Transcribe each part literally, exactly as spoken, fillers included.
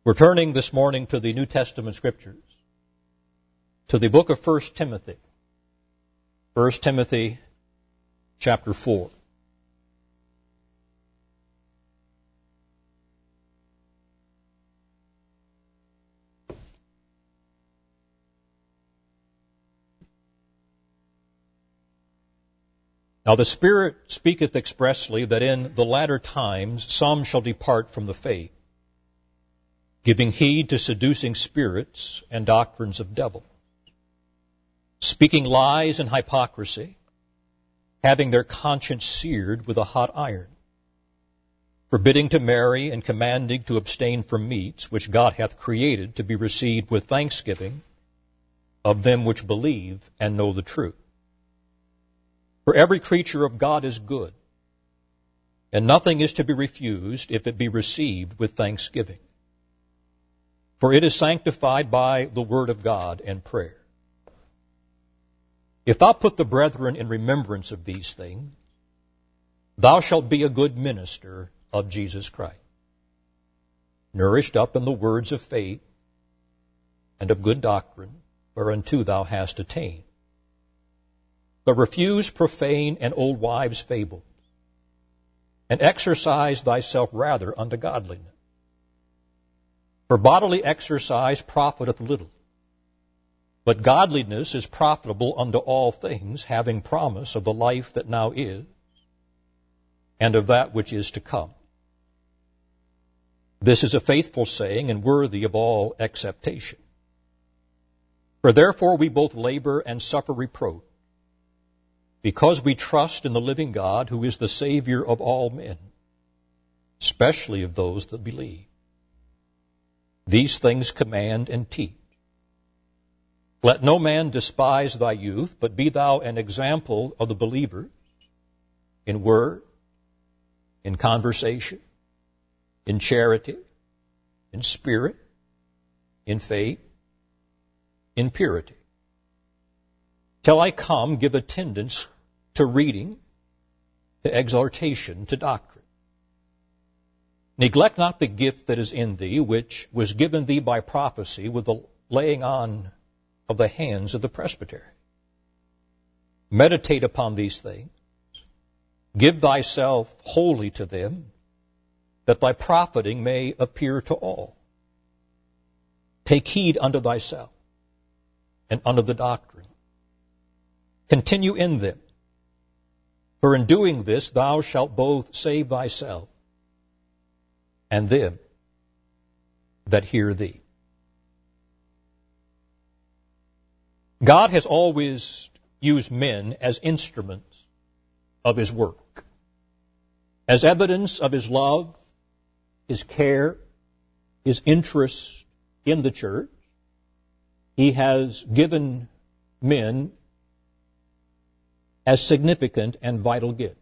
We're turning this morning to the New Testament Scriptures, to the book of First Timothy. First Timothy chapter four. Now the Spirit speaketh expressly that in the latter times some shall depart from the faith, giving heed to seducing spirits and doctrines of devils, speaking lies and hypocrisy, having their conscience seared with a hot iron, forbidding to marry and commanding to abstain from meats which God hath created to be received with thanksgiving of them which believe and know the truth. For every creature of God is good, and nothing is to be refused if it be received with thanksgiving. For it is sanctified by the word of God and prayer. If thou put the brethren in remembrance of these things, thou shalt be a good minister of Jesus Christ, nourished up in the words of faith and of good doctrine, whereunto thou hast attained. But refuse profane and old wives' fables, and exercise thyself rather unto godliness. For bodily exercise profiteth little, but godliness is profitable unto all things, having promise of the life that now is, and of that which is to come. This is a faithful saying, and worthy of all acceptation. For therefore we both labor and suffer reproach, because we trust in the living God, who is the Savior of all men, especially of those that believe. These things command and teach. Let no man despise thy youth, but be thou an example of the believers in word, in conversation, in charity, in spirit, in faith, in purity. Till I come, give attendance to reading, to exhortation, to doctrine. Neglect not the gift that is in thee, which was given thee by prophecy with the laying on of the hands of the presbytery. Meditate upon these things. Give thyself wholly to them, that thy profiting may appear to all. Take heed unto thyself and unto the doctrine. Continue in them. For in doing this thou shalt both save thyself and them that hear thee. God has always used men as instruments of His work, as evidence of His love, His care, His interest in the church. He has given men as significant and vital gifts.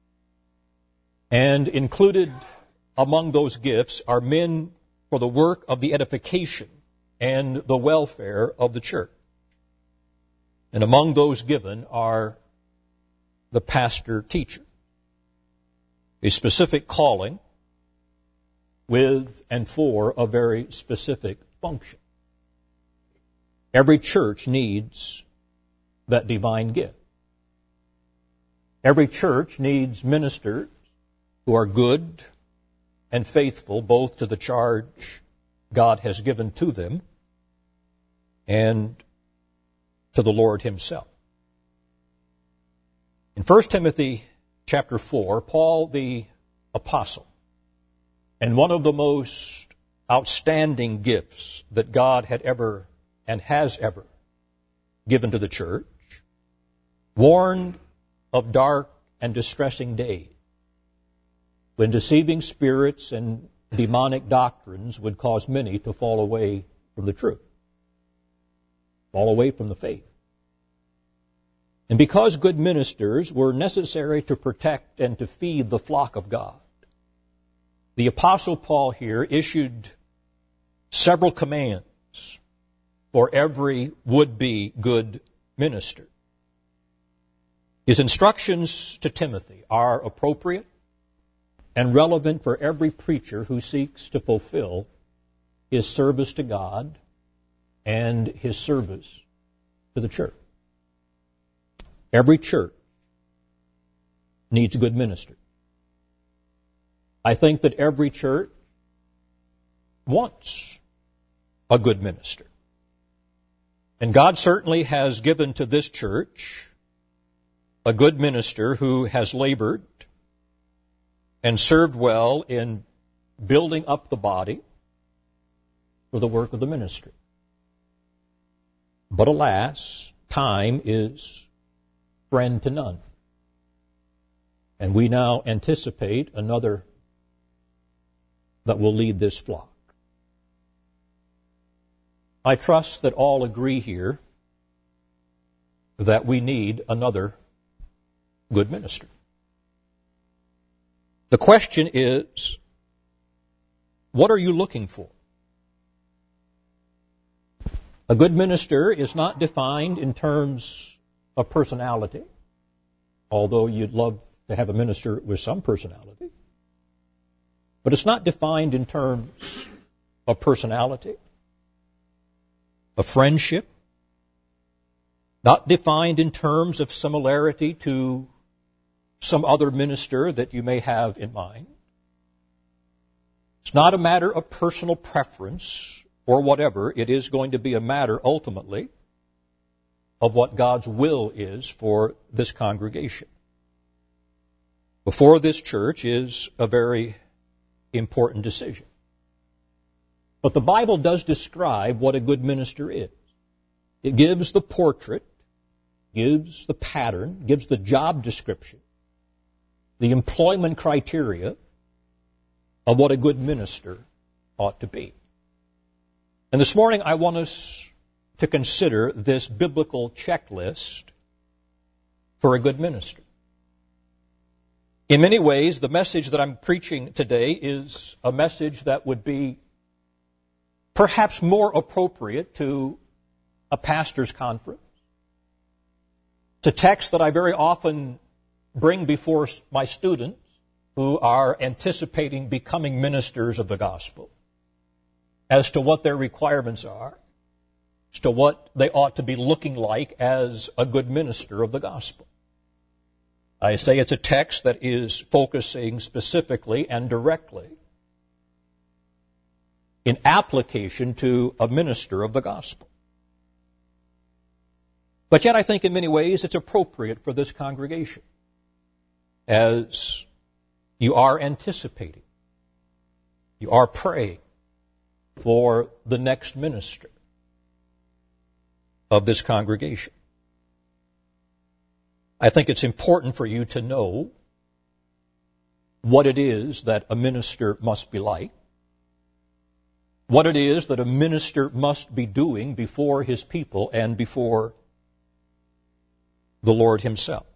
And included among those gifts are men for the work of the edification and the welfare of the church. And among those given are the pastor-teacher, a specific calling with and for a very specific function. Every church needs that divine gift. Every church needs ministers who are good and faithful both to the charge God has given to them and to the Lord Himself. In First Timothy chapter four, Paul the apostle, and one of the most outstanding gifts that God had ever and has ever given to the church, warned of dark and distressing days, when deceiving spirits and demonic doctrines would cause many to fall away from the truth, fall away from the faith. And because good ministers were necessary to protect and to feed the flock of God, the Apostle Paul here issued several commands for every would-be good minister. His instructions to Timothy are appropriate and relevant for every preacher who seeks to fulfill his service to God and his service to the church. Every church needs a good minister. I think that every church wants a good minister. And God certainly has given to this church a good minister who has labored and served well in building up the body for the work of the ministry. But alas, time is friend to none. And we now anticipate another that will lead this flock. I trust that all agree here that we need another good minister. The question is, what are you looking for? A good minister is not defined in terms of personality, although you'd love to have a minister with some personality. But it's not defined in terms of personality, of friendship, not defined in terms of similarity to some other minister that you may have in mind. It's not a matter of personal preference or whatever. It is going to be a matter, ultimately, of what God's will is for this congregation. Before this church is a very important decision. But the Bible does describe what a good minister is. It gives the portrait, gives the pattern, gives the job description, the employment criteria of what a good minister ought to be. And this morning I want us to consider this biblical checklist for a good minister. In many ways, the message that I'm preaching today is a message that would be perhaps more appropriate to a pastor's conference. It's a text that I very often bring before my students who are anticipating becoming ministers of the gospel as to what their requirements are, as to what they ought to be looking like as a good minister of the gospel. I say it's a text that is focusing specifically and directly in application to a minister of the gospel. But yet I think in many ways it's appropriate for this congregation as you are anticipating, you are praying for the next minister of this congregation. I think it's important for you to know what it is that a minister must be like, what it is that a minister must be doing before his people and before the Lord himself.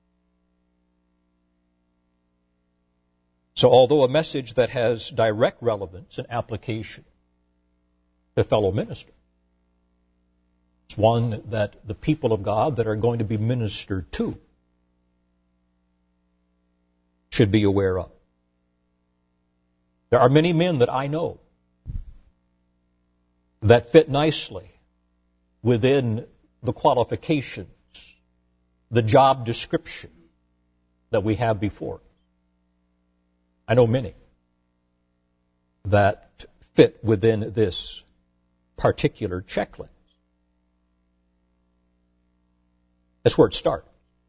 So although a message that has direct relevance and application to fellow ministers, it's one that the people of God that are going to be ministered to should be aware of. There are many men that I know that fit nicely within the qualifications, the job description that we have before us. I know many that fit within this particular checklist. That's where it starts.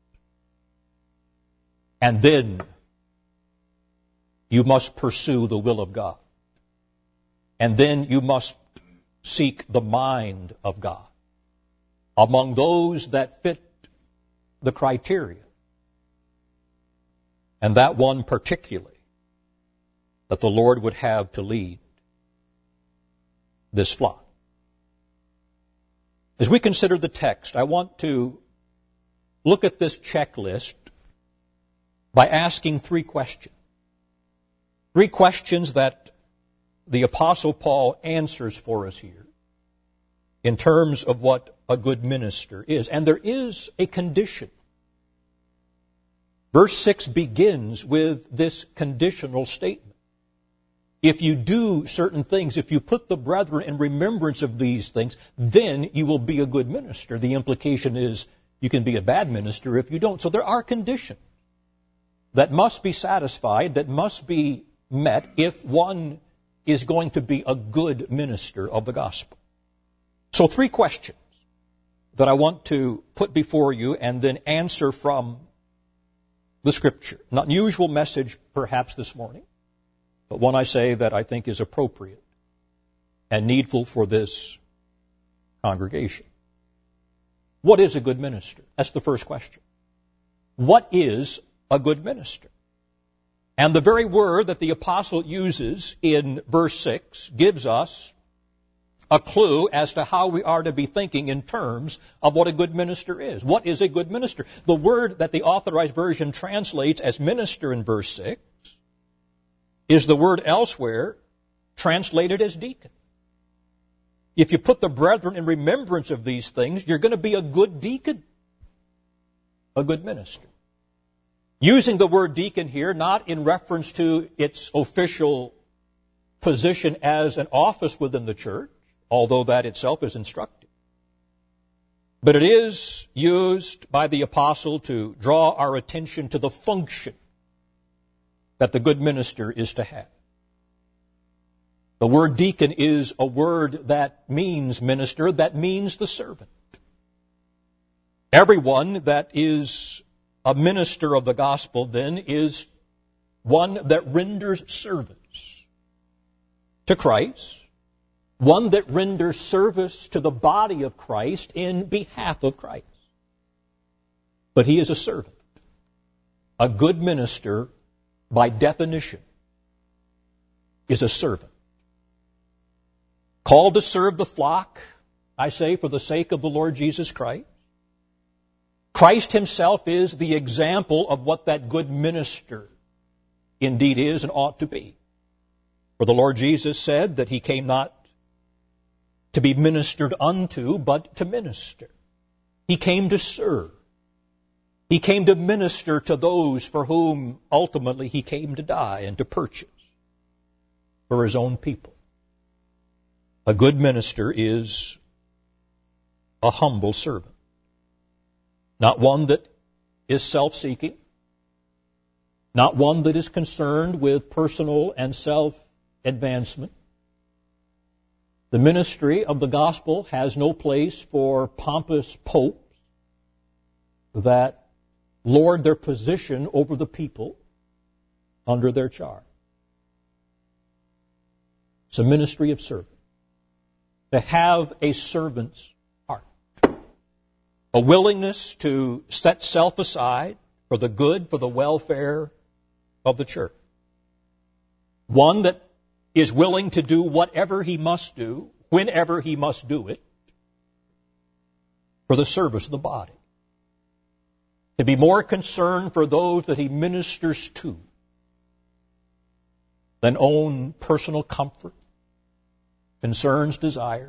And then you must pursue the will of God. And then you must seek the mind of God. Among those that fit the criteria, and that one particularly that the Lord would have to lead this flock. As we consider the text, I want to look at this checklist by asking three questions. Three questions that the Apostle Paul answers for us here in terms of what a good minister is. And there is a condition. Verse six begins with this conditional statement. if you do certain things, if you put the brethren in remembrance of these things, then you will be a good minister. The implication is you can be a bad minister if you don't. So there are conditions that must be satisfied, that must be met if one is going to be a good minister of the gospel. So three questions that I want to put before you and then answer from the Scripture. Not an unusual message perhaps this morning, but one I say that I think is appropriate and needful for this congregation. What is a good minister? That's the first question. What is a good minister? And the very word that the apostle uses in verse six gives us a clue as to how we are to be thinking in terms of what a good minister is. What is a good minister? The word that the Authorized Version translates as minister in verse six is the word elsewhere translated as deacon. If you put the brethren in remembrance of these things, you're going to be a good deacon, a good minister. Using the word deacon here, not in reference to its official position as an office within the church, although that itself is instructive. But it is used by the apostle to draw our attention to the function that the good minister is to have. The word deacon is a word that means minister, that means the servant. Everyone that is a minister of the gospel, then, is one that renders service to Christ, one that renders service to the body of Christ in behalf of Christ. But he is a servant. A good minister, by definition, is a servant. Called to serve the flock, I say, for the sake of the Lord Jesus Christ. Christ himself is the example of what that good minister indeed is and ought to be. For the Lord Jesus said that he came not to be ministered unto, but to minister. He came to serve. He came to minister to those for whom ultimately he came to die and to purchase for his own people. A good minister is a humble servant. Not one that is self-seeking, not one that is concerned with personal and self-advancement. The ministry of the gospel has no place for pompous popes that lord their position over the people under their charge. It's a ministry of service. To have a servant's heart. A willingness to set self aside for the good, for the welfare of the church. One that is willing to do whatever he must do, whenever he must do it, for the service of the body. To be more concerned for those that he ministers to than own personal comfort, concerns, desire.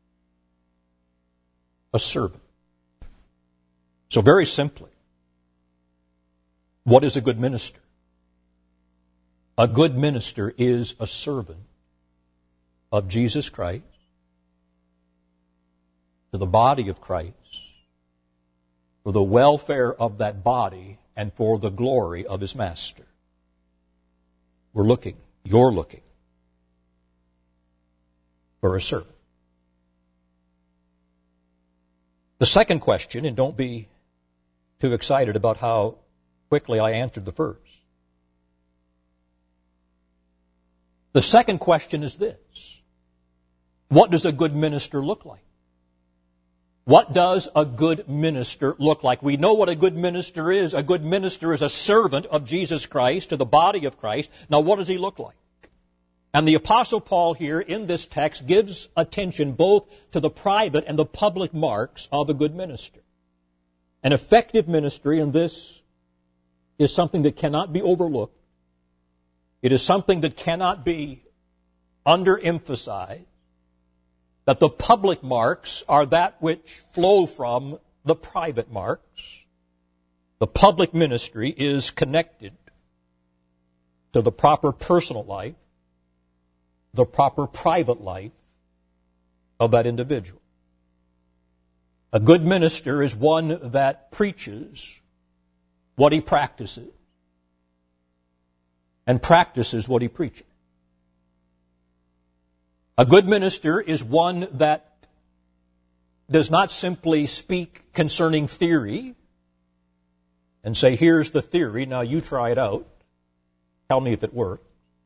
A servant. So very simply, what is a good minister? A good minister is a servant of Jesus Christ to the body of Christ for the welfare of that body and for the glory of his master. We're looking, you're looking for a servant. The second question, and don't be too excited about how quickly I answered the first. The second question is this. What does a good minister look like? What does a good minister look like? We know what a good minister is. A good minister is a servant of Jesus Christ to the body of Christ. Now, what does he look like? And the Apostle Paul here in this text gives attention both to the private and the public marks of a good minister. An effective ministry, and this is something that cannot be overlooked. It is something that cannot be underemphasized, that the public marks are that which flow from the private marks. The public ministry is connected to the proper personal life the proper private life of that individual. A good minister is one that preaches what he practices and practices what he preaches. A good minister is one that does not simply speak concerning theory and say, here's the theory, now you try it out. Tell me if it works.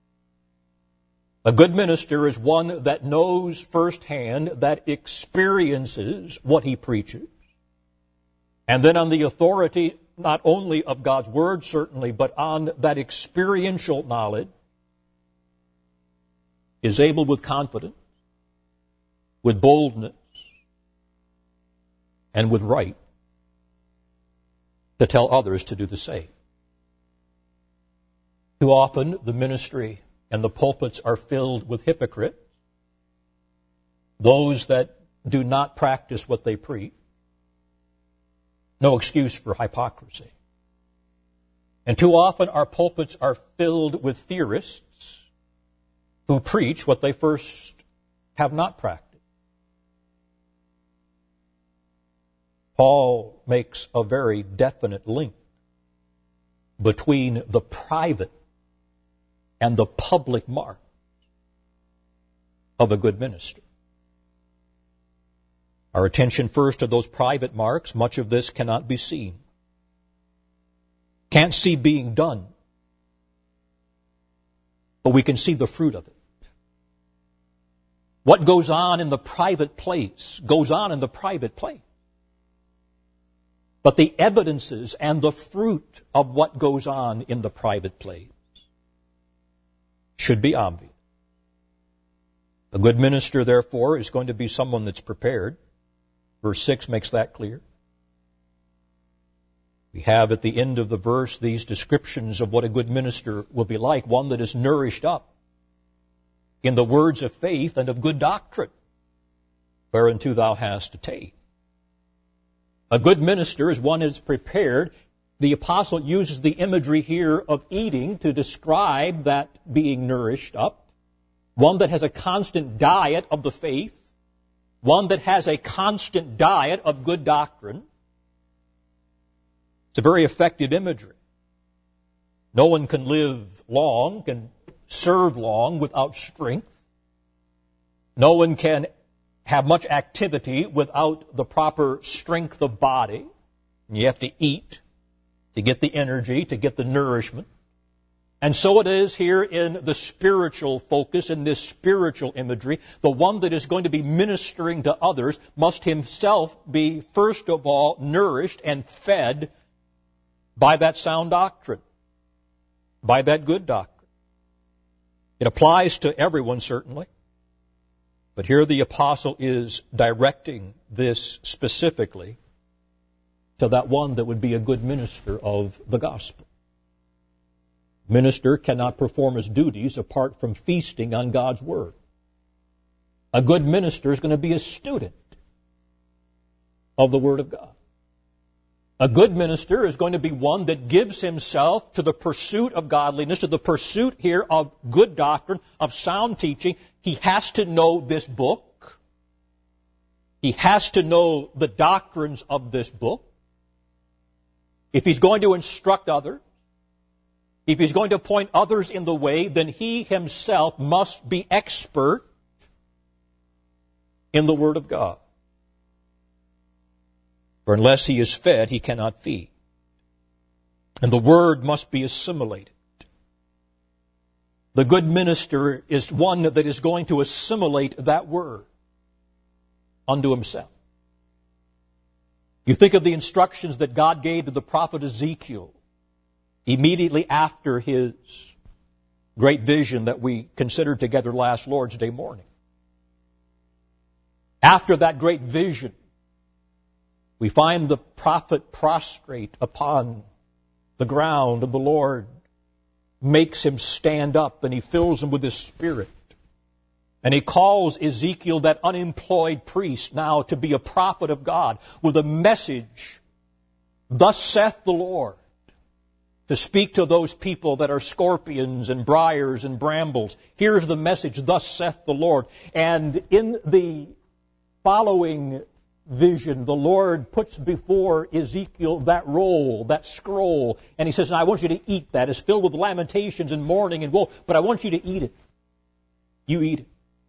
A good minister is one that knows firsthand, that experiences what he preaches. And then on the authority not only of God's Word, certainly, but on that experiential knowledge, is able with confidence, with boldness, and with right to tell others to do the same. Too often, the ministry and the pulpits are filled with hypocrites, those that do not practice what they preach. No excuse for hypocrisy. And too often, our pulpits are filled with theorists who preach what they first have not practiced. Paul makes a very definite link between the private and the public mark of a good minister. Our attention first to those private marks. Much of this cannot be seen. Can't see being done. But we can see the fruit of it. What goes on in the private place goes on in the private place. But the evidences and the fruit of what goes on in the private place should be obvious. A good minister, therefore, is going to be someone that's prepared. Verse six makes that clear. We have at the end of the verse these descriptions of what a good minister will be like, one that is nourished up in the words of faith and of good doctrine, whereunto thou hast attained. A good minister is one that is prepared. The apostle uses the imagery here of eating to describe that being nourished up, one that has a constant diet of the faith, one that has a constant diet of good doctrine. It's a very effective imagery. No one can live long, can serve long without strength. No one can have much activity without the proper strength of body. You have to eat to get the energy, to get the nourishment. And so it is here in the spiritual focus, in this spiritual imagery. The one that is going to be ministering to others must himself be, first of all, nourished and fed by that sound doctrine, by that good doctrine. It applies to everyone, certainly. But here the apostle is directing this specifically to that one that would be a good minister of the gospel. Minister cannot perform his duties apart from feasting on God's Word. A good minister is going to be a student of the Word of God. A good minister is going to be one that gives himself to the pursuit of godliness, to the pursuit here of good doctrine, of sound teaching. He has to know this book. He has to know the doctrines of this book. If he's going to instruct others, if he's going to point others in the way, then he himself must be expert in the Word of God. For unless he is fed, he cannot feed. And the Word must be assimilated. The good minister is one that is going to assimilate that Word unto himself. You think of the instructions that God gave to the prophet Ezekiel immediately after his great vision that we considered together last Lord's Day morning. After that great vision, we find the prophet prostrate upon the ground, and the Lord makes him stand up, and he fills him with his Spirit. And he calls Ezekiel, that unemployed priest, now to be a prophet of God with a message, thus saith the Lord, to speak to those people that are scorpions and briars and brambles. Here's the message, thus saith the Lord. And in the following vision, the Lord puts before Ezekiel that roll, that scroll, and he says, I want you to eat that. It's filled with lamentations and mourning and woe, but I want you to eat it. You eat it.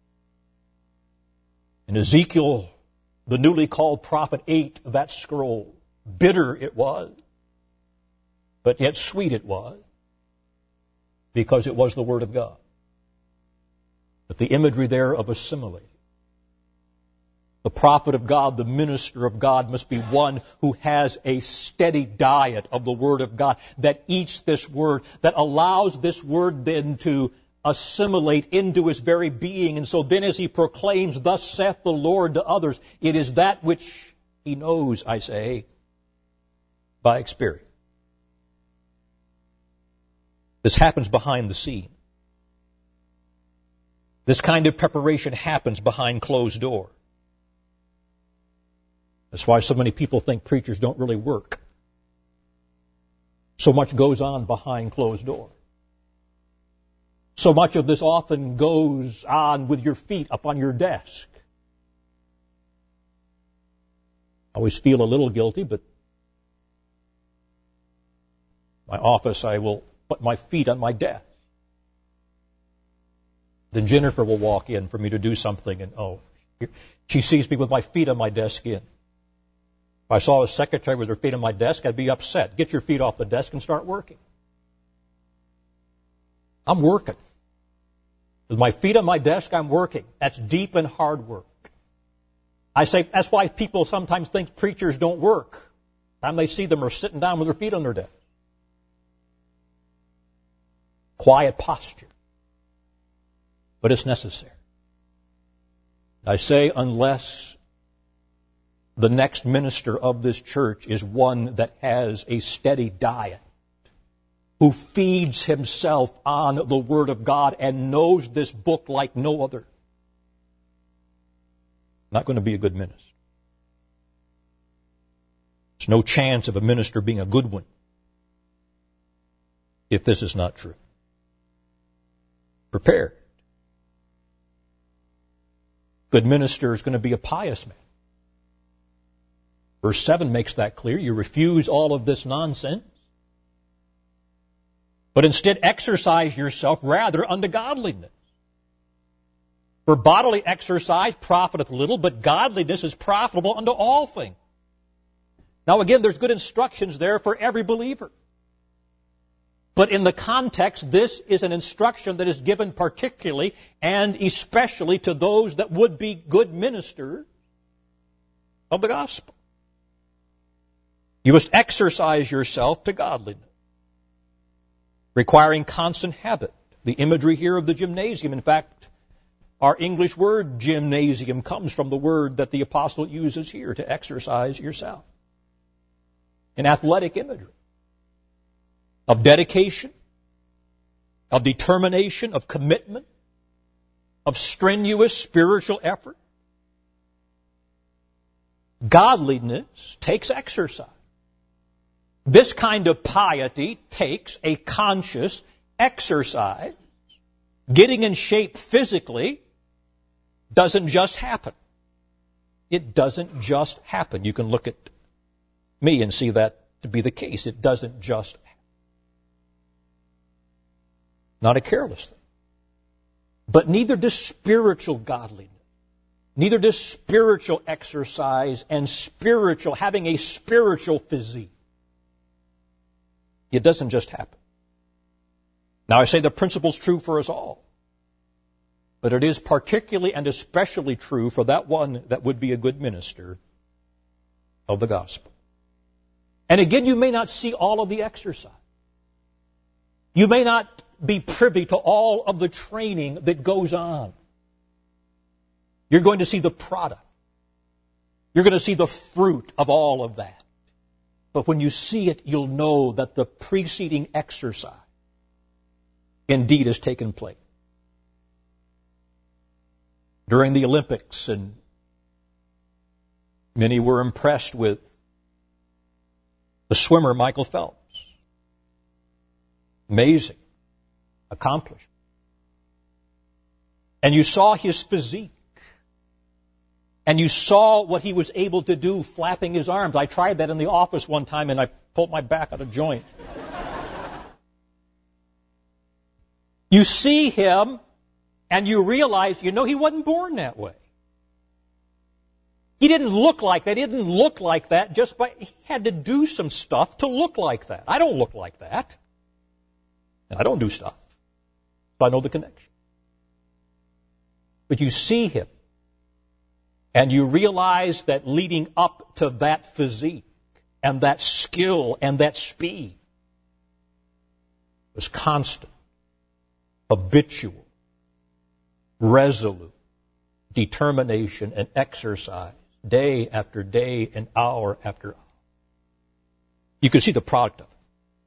And Ezekiel, the newly called prophet, ate that scroll. Bitter it was, but yet sweet it was, because it was the Word of God. But the imagery there of assimilating. The prophet of God, the minister of God, must be one who has a steady diet of the Word of God, that eats this Word, that allows this Word then to assimilate into his very being. And so then as he proclaims, thus saith the Lord, to others, it is that which he knows, I say, by experience. This happens behind the scene. This kind of preparation happens behind closed doors. That's why so many people think preachers don't really work. So much goes on behind closed doors. So much of this often goes on with your feet up on your desk. I always feel a little guilty, but my office, I will put my feet on my desk. Then Jennifer will walk in for me to do something, and oh, she sees me with my feet on my desk in. If I saw a secretary with her feet on my desk, I'd be upset. Get your feet off the desk and start working. I'm working. With my feet on my desk, I'm working. That's deep and hard work. I say that's why people sometimes think preachers don't work. The time they see them are sitting down with their feet on their desk. Quiet posture. But it's necessary. I say unless the next minister of this church is one that has a steady diet, who feeds himself on the Word of God and knows this book like no other, not going to be a good minister. There's no chance of a minister being a good one if this is not true. Prepared. Good minister is going to be a pious man. Verse seven makes that clear. You refuse all of this nonsense, but instead exercise yourself rather unto godliness. For bodily exercise profiteth little, but godliness is profitable unto all things. Now again, there's good instructions there for every believer. But in the context, this is an instruction that is given particularly and especially to those that would be good ministers of the gospel. You must exercise yourself to godliness, requiring constant habit. The imagery here of the gymnasium, in fact, our English word gymnasium comes from the word that the apostle uses here, to exercise yourself. An athletic imagery of dedication, of determination, of commitment, of strenuous spiritual effort. Godliness takes exercise. This kind of piety takes a conscious exercise. Getting in shape physically doesn't just happen. It doesn't just happen. You can look at me and see that to be the case. It doesn't just happen. Not a careless thing. But neither does spiritual godliness. Neither does spiritual exercise and spiritual, having a spiritual physique. It doesn't just happen. Now I say the principle's true for us all. But it is particularly and especially true for that one that would be a good minister of the gospel. And again, you may not see all of the exercise. You may not be privy to all of the training that goes on. You're going to see the product. You're going to see the fruit of all of that. But when you see it, you'll know that the preceding exercise indeed has taken place. During the Olympics, and many were impressed with the swimmer Michael Phelps. Amazing accomplishment. And you saw his physique. And you saw what he was able to do flapping his arms. I tried that in the office one time and I pulled my back out of joint. You see him and you realize, you know, he wasn't born that way. He didn't look like that. He didn't look like that just by, he had to do some stuff to look like that. I don't look like that. And I don't do stuff. But I know the connection. But you see him. And you realize that leading up to that physique and that skill and that speed was constant, habitual, resolute determination and exercise day after day and hour after hour. You can see the product of it.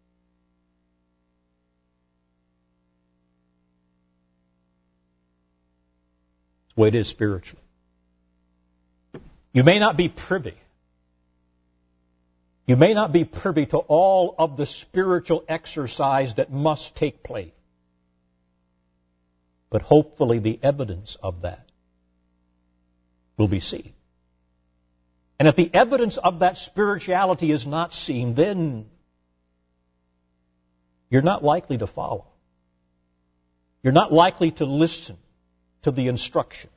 It's the way it is spiritually. You may not be privy. You may not be privy to all of the spiritual exercise that must take place. But hopefully the evidence of that will be seen. And if the evidence of that spirituality is not seen, then you're not likely to follow. You're not likely to listen to the instruction.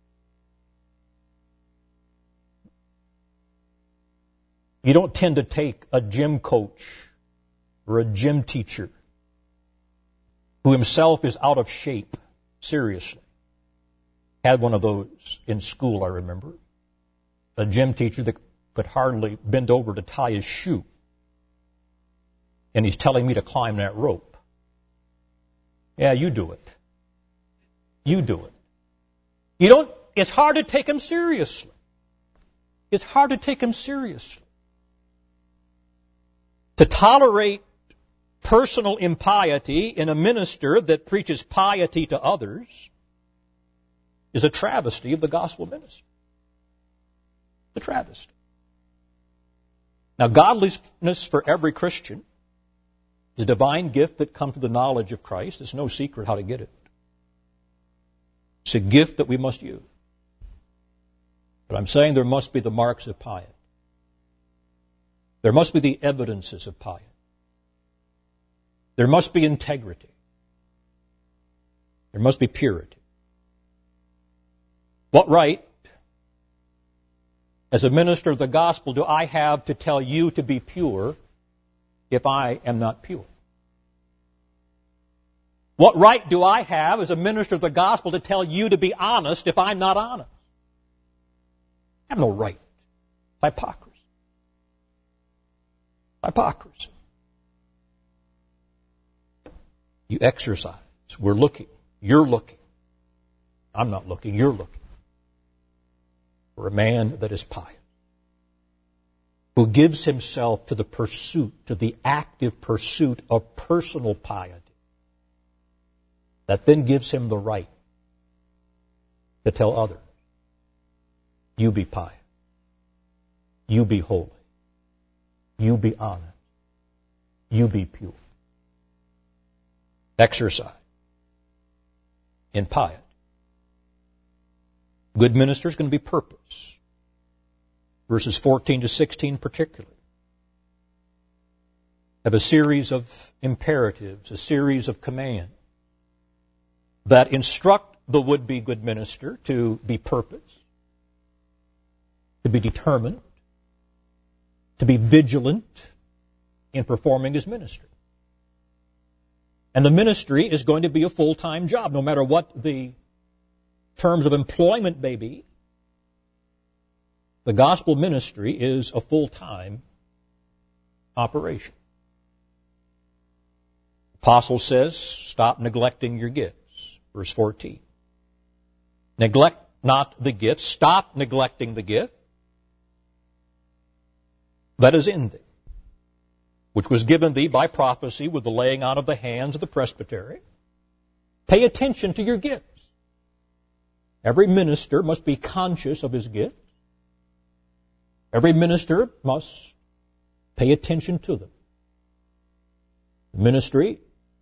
You don't tend to take a gym coach or a gym teacher who himself is out of shape seriously. Had one of those in school, I remember. A gym teacher that could hardly bend over to tie his shoe. And he's telling me to climb that rope. Yeah, you do it. You do it. You don't, it's hard to take him seriously. It's hard to take him seriously. To tolerate personal impiety in a minister that preaches piety to others is a travesty of the gospel ministry. A travesty. Now, godliness for every Christian is a divine gift that comes to the knowledge of Christ. It's no secret how to get it. It's a gift that we must use. But I'm saying there must be the marks of piety. There must be the evidences of piety. There must be integrity. There must be purity. What right, as a minister of the gospel, do I have to tell you to be pure if I am not pure? What right do I have as a minister of the gospel to tell you to be honest if I'm not honest? I have no right. Hypocrisy. Hypocrisy. You exercise. We're looking. You're looking. I'm not looking. You're looking. For a man that is pious, who gives himself to the pursuit, to the active pursuit of personal piety, that then gives him the right to tell others, you be pious. You be holy. You be honest. You be pure. Exercise in piety. Good minister is going to be purpose. Verses fourteen to sixteen particularly have a series of imperatives, a series of commands that instruct the would-be good minister to be purpose, to be determined, to be vigilant in performing his ministry. And the ministry is going to be a full-time job, no matter what the terms of employment may be. The gospel ministry is a full-time operation. The apostle says, stop neglecting your gifts. Verse fourteen. Neglect not the gift. Stop neglecting the gift that is in thee, which was given thee by prophecy with the laying on of the hands of the presbytery. Pay attention to your gifts. Every minister must be conscious of his gifts. Every minister must pay attention to them. The ministry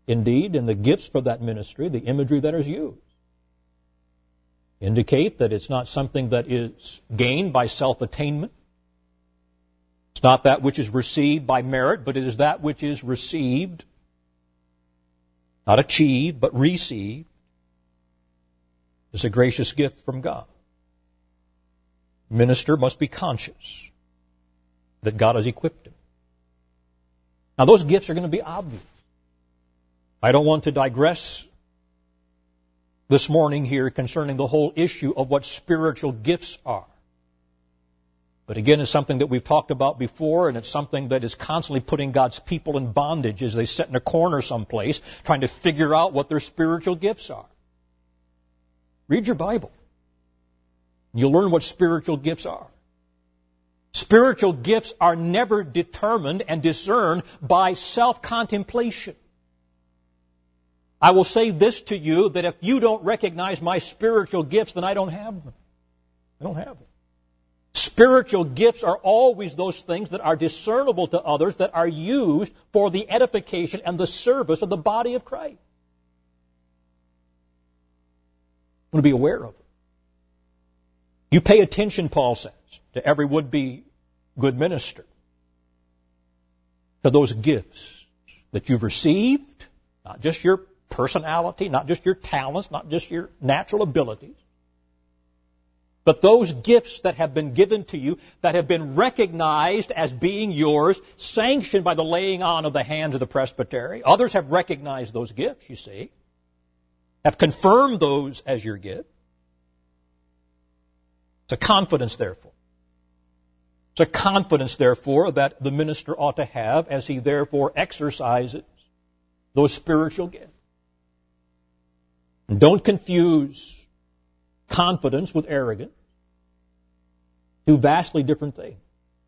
indeed, in the gifts for that ministry, the imagery that is used indicate that it's not something that is gained by self-attainment. It's not that which is received by merit, but it is that which is received, not achieved, but received as a gracious gift from God. Minister must be conscious that God has equipped him. Now, those gifts are going to be obvious. I don't want to digress this morning here concerning the whole issue of what spiritual gifts are. But again, it's something that we've talked about before, and it's something that is constantly putting God's people in bondage as they sit in a corner someplace trying to figure out what their spiritual gifts are. Read your Bible. You'll learn what spiritual gifts are. Spiritual gifts are never determined and discerned by self-contemplation. I will say this to you, that if you don't recognize my spiritual gifts, then I don't have them. I don't have them. Spiritual gifts are always those things that are discernible to others, that are used for the edification and the service of the body of Christ. I want to be aware of it. You pay attention, Paul says, to every would-be good minister, to those gifts that you've received, not just your personality, not just your talents, not just your natural abilities, but those gifts that have been given to you, that have been recognized as being yours, sanctioned by the laying on of the hands of the presbytery. Others have recognized those gifts, you see, have confirmed those as your gift. It's a confidence, therefore. It's a confidence, therefore, that the minister ought to have as he, therefore, exercises those spiritual gifts. And don't confuse confidence with arrogance. Two vastly different things.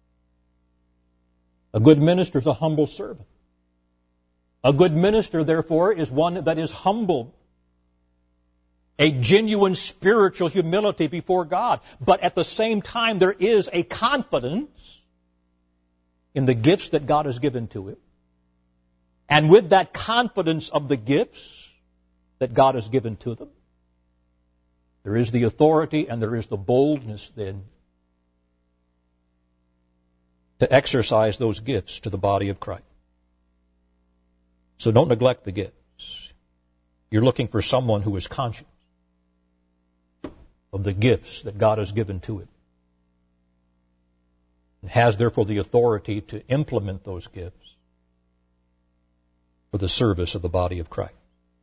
A good minister is a humble servant. A good minister, therefore, is one that is humble. A genuine spiritual humility before God. But at the same time, there is a confidence in the gifts that God has given to him. And with that confidence of the gifts that God has given to them, there is the authority and there is the boldness then to exercise those gifts to the body of Christ. So don't neglect the gifts. You're looking for someone who is conscious of the gifts that God has given to him, and has therefore the authority to implement those gifts for the service of the body of Christ.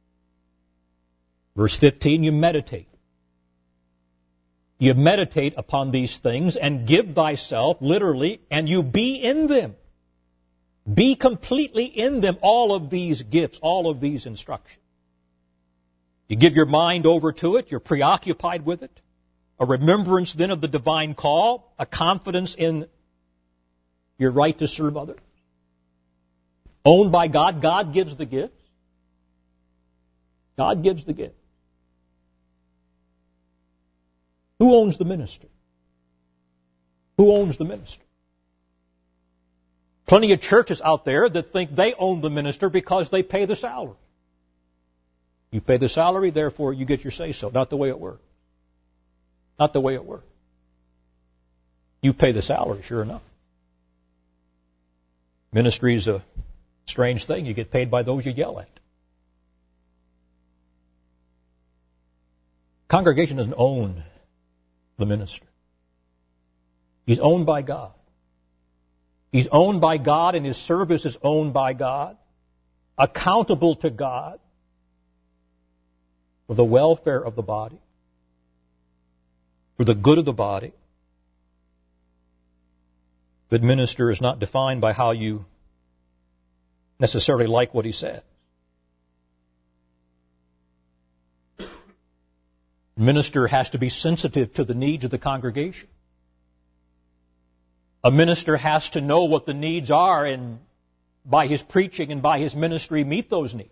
Verse fifteen, you meditate. You meditate upon these things and give thyself, literally, and you be in them. Be completely in them, all of these gifts, all of these instructions. You give your mind over to it, you're preoccupied with it. A remembrance then of the divine call, a confidence in your right to serve others. Owned by God, God gives the gifts. God gives the gift. Who owns the minister? Who owns the minister? Plenty of churches out there that think they own the minister because they pay the salary. You pay the salary, therefore you get your say-so. Not the way it works. Not the way it works. You pay the salary, sure enough. Ministry is a strange thing. You get paid by those you yell at. Congregation doesn't own the minister. He's owned by God. He's owned by God, and his service is owned by God, accountable to God for the welfare of the body, for the good of the body. Good minister is not defined by how you necessarily like what he said. Minister has to be sensitive to the needs of the congregation. A minister has to know what the needs are, and by his preaching and by his ministry meet those needs.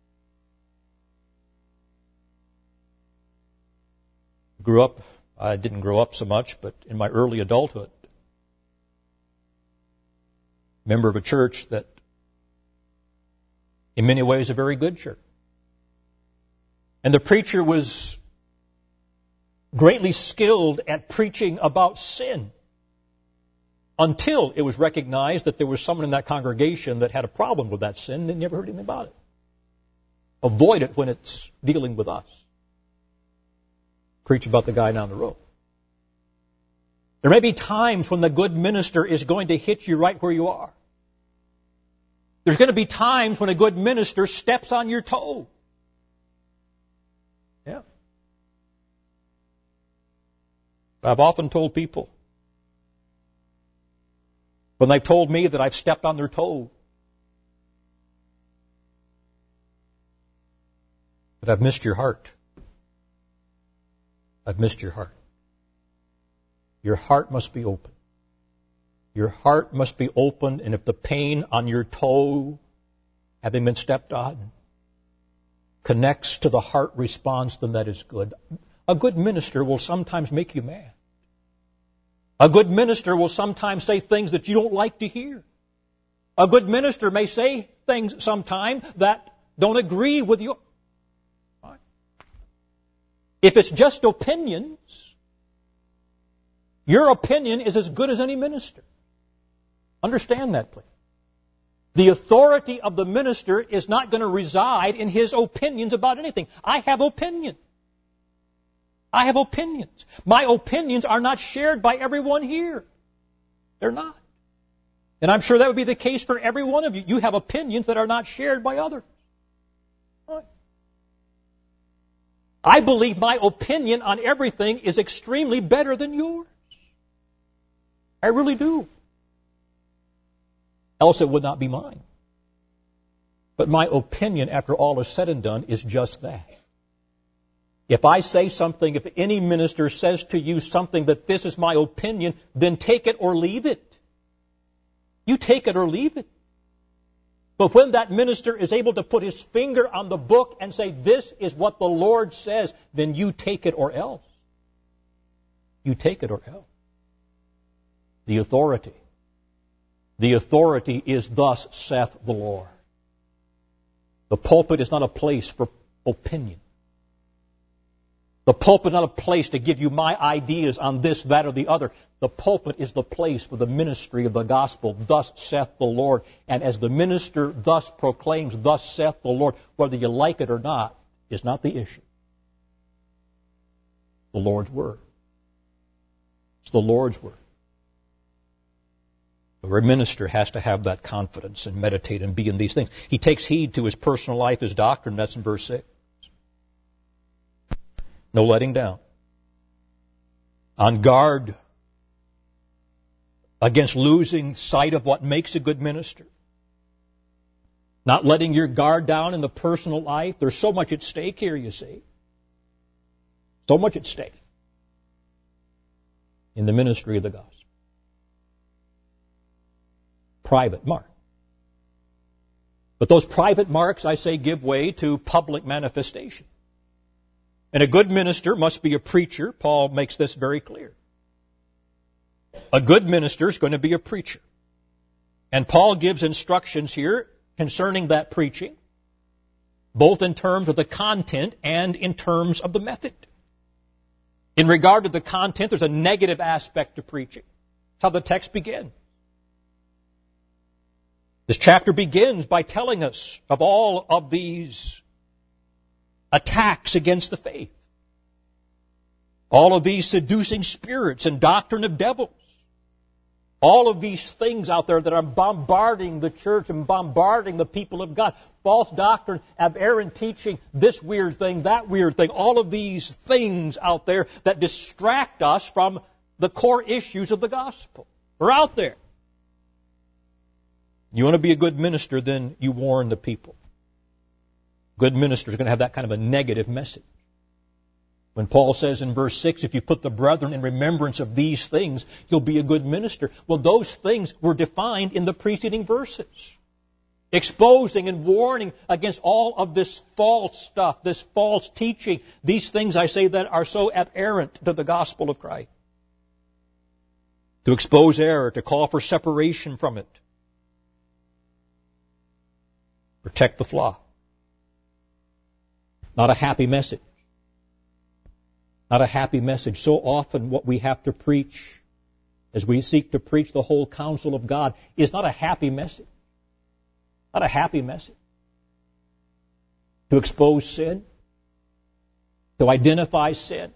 Grew up, I didn't grow up so much, but in my early adulthood, member of a church that In many ways, a very good church. And the preacher was greatly skilled at preaching about sin until it was recognized that there was someone in that congregation that had a problem with that sin and they never heard anything about it. Avoid it when it's dealing with us. Preach about the guy down the road. There may be times when the good minister is going to hit you right where you are. There's going to be times when a good minister steps on your toe. Yeah. I've often told people, when they've told me that I've stepped on their toe, that I've missed your heart. I've missed your heart. Your heart must be open. Your heart must be open, and if the pain on your toe, having been stepped on, connects to the heart response, then that is good. A good minister will sometimes make you mad. A good minister will sometimes say things that you don't like to hear. A good minister may say things sometime that don't agree with you. If it's just opinions, your opinion is as good as any minister. Understand that, please. The authority of the minister is not going to reside in his opinions about anything. I have opinions. I have opinions. My opinions are not shared by everyone here. They're not. And I'm sure that would be the case for every one of you. You have opinions that are not shared by others. Right. I believe my opinion on everything is extremely better than yours. I really do. Else it would not be mine. But my opinion, after all is said and done, is just that. If I say something, if any minister says to you something that this is my opinion, then take it or leave it. You take it or leave it. But when that minister is able to put his finger on the book and say, this is what the Lord says, then you take it or else. You take it or else. The authority. The authority is thus saith the Lord. The pulpit is not a place for opinion. The pulpit is not a place to give you my ideas on this, that, or the other. The pulpit is the place for the ministry of the gospel. Thus saith the Lord. And as the minister thus proclaims, thus saith the Lord, whether you like it or not, is not the issue. The Lord's word. It's the Lord's word. Every minister has to have that confidence and meditate and be in these things. He takes heed to his personal life, his doctrine. That's in verse six. No letting down. On guard against losing sight of what makes a good minister. Not letting your guard down in the personal life. There's so much at stake here, you see. So much at stake in the ministry of the gospel. Private mark. But those private marks, I say, give way to public manifestation. And a good minister must be a preacher. Paul makes this very clear. A good minister is going to be a preacher. And Paul gives instructions here concerning that preaching, both in terms of the content and in terms of the method. In regard to the content, there's a negative aspect to preaching. That's how the text begins. This chapter begins by telling us of all of these attacks against the faith. All of these seducing spirits and doctrine of devils. All of these things out there that are bombarding the church and bombarding the people of God. False doctrine, aberrant teaching, this weird thing, that weird thing. All of these things out there that distract us from the core issues of the gospel. They're out there. You want to be a good minister, then you warn the people. Good minister is going to have that kind of a negative message. When Paul says in verse six, if you put the brethren in remembrance of these things, you'll be a good minister. Well, those things were defined in the preceding verses. Exposing and warning against all of this false stuff, this false teaching. These things, I say, that are so aberrant to the gospel of Christ. To expose error, to call for separation from it. Protect the flock. Not a happy message. Not a happy message. So often what we have to preach as we seek to preach the whole counsel of God is not a happy message. Not a happy message. To expose sin. To identify sin.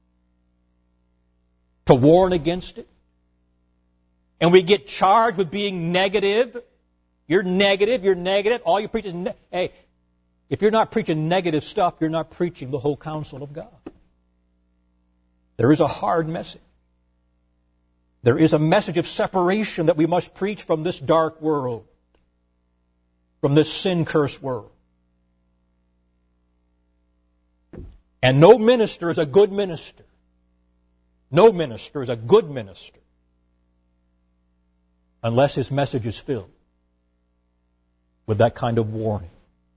To warn against it. And we get charged with being negative. You're negative, you're negative. All you preach is ne- hey, if you're not preaching negative stuff, you're not preaching the whole counsel of God. There is a hard message. There is a message of separation that we must preach from this dark world, from this sin-cursed world. And no minister is a good minister. No minister is a good minister unless his message is filled with that kind of warning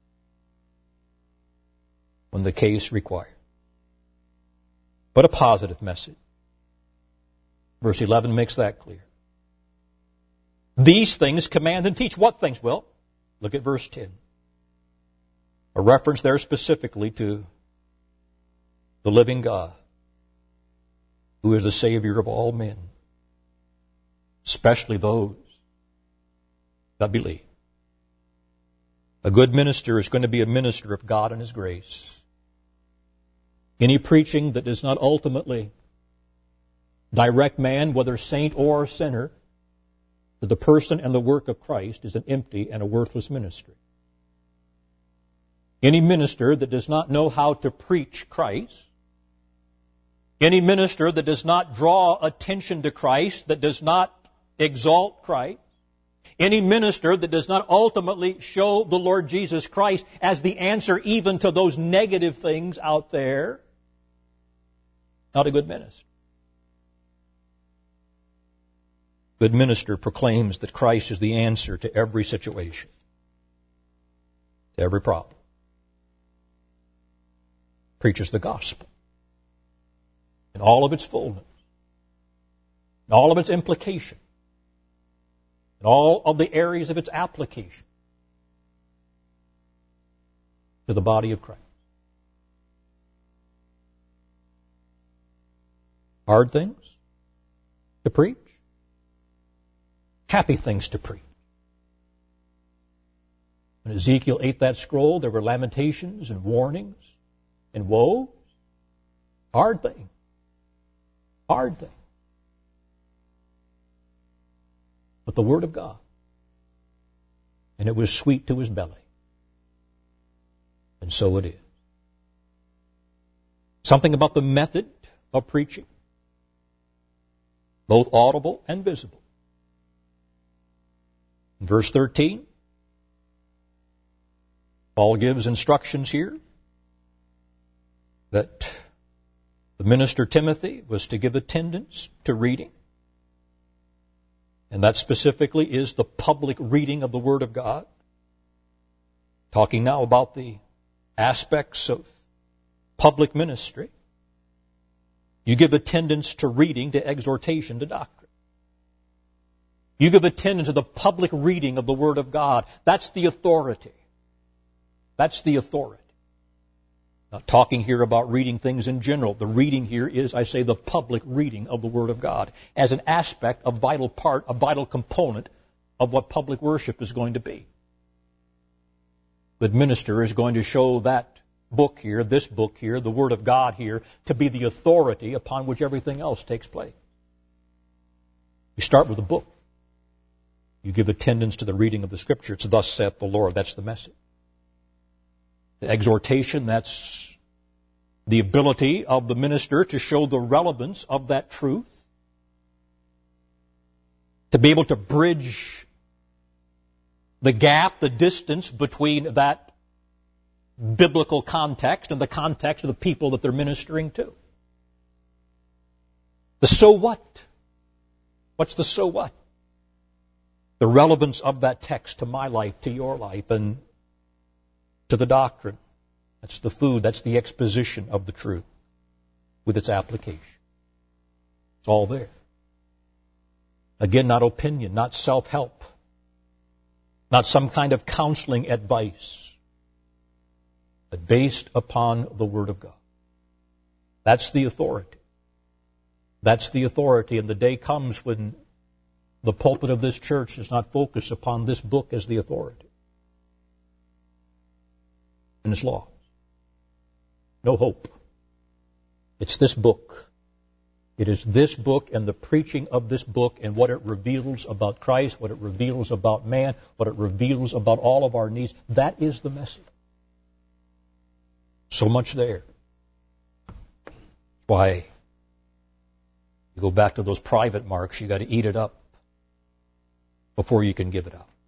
when the case required. But a positive message. Verse eleven makes that clear. These things command and teach. What things? Well, look at verse ten. A reference there specifically to the living God, who is the Savior of all men, especially those that believe. A good minister is going to be a minister of God and His grace. Any preaching that does not ultimately direct man, whether saint or sinner, to the person and the work of Christ is an empty and a worthless ministry. Any minister that does not know how to preach Christ, any minister that does not draw attention to Christ, that does not exalt Christ, any minister that does not ultimately show the Lord Jesus Christ as the answer even to those negative things out there, not a good minister. Good minister proclaims that Christ is the answer to every situation, to every problem. Preaches the gospel in all of its fullness, in all of its implication, in all of the areas of its application to the body of Christ. Hard things to preach, happy things to preach. When Ezekiel ate that scroll, there were lamentations and warnings and woes. Hard thing. Hard thing. But the Word of God. And it was sweet to his belly. And so it is. Something about the method of preaching, both audible and visible. In verse thirteen, Paul gives instructions here that the minister Timothy was to give attendance to reading. And that specifically is the public reading of the Word of God. Talking now about the aspects of public ministry. You give attendance to reading, to exhortation, to doctrine. You give attendance to the public reading of the Word of God. That's the authority. That's the authority. Not talking here about reading things in general. The reading here is, I say, the public reading of the Word of God as an aspect, a vital part, a vital component of what public worship is going to be. The minister is going to show that book here, this book here, the Word of God here, to be the authority upon which everything else takes place. You start with the book. You give attendance to the reading of the Scripture. It's thus saith the Lord. That's the message. The exhortation, that's the ability of the minister to show the relevance of that truth, to be able to bridge the gap, the distance between that biblical context and the context of the people that they're ministering to. The so what? What's the so what? The relevance of that text to my life, to your life, and to the doctrine. That's the food, that's the exposition of the truth with its application. It's all there. Again, not opinion, not self-help. not some kind of counseling advice, but based upon the Word of God. That's the authority. That's the authority, and the day comes when the pulpit of this church does not focus upon this book as the authority. And its laws. No hope. It's this book. It is this book and the preaching of this book and what it reveals about Christ, what it reveals about man, what it reveals about all of our needs. That is the message. So much there. That's why you go back to those private marks, you got to eat it up before you can give it out.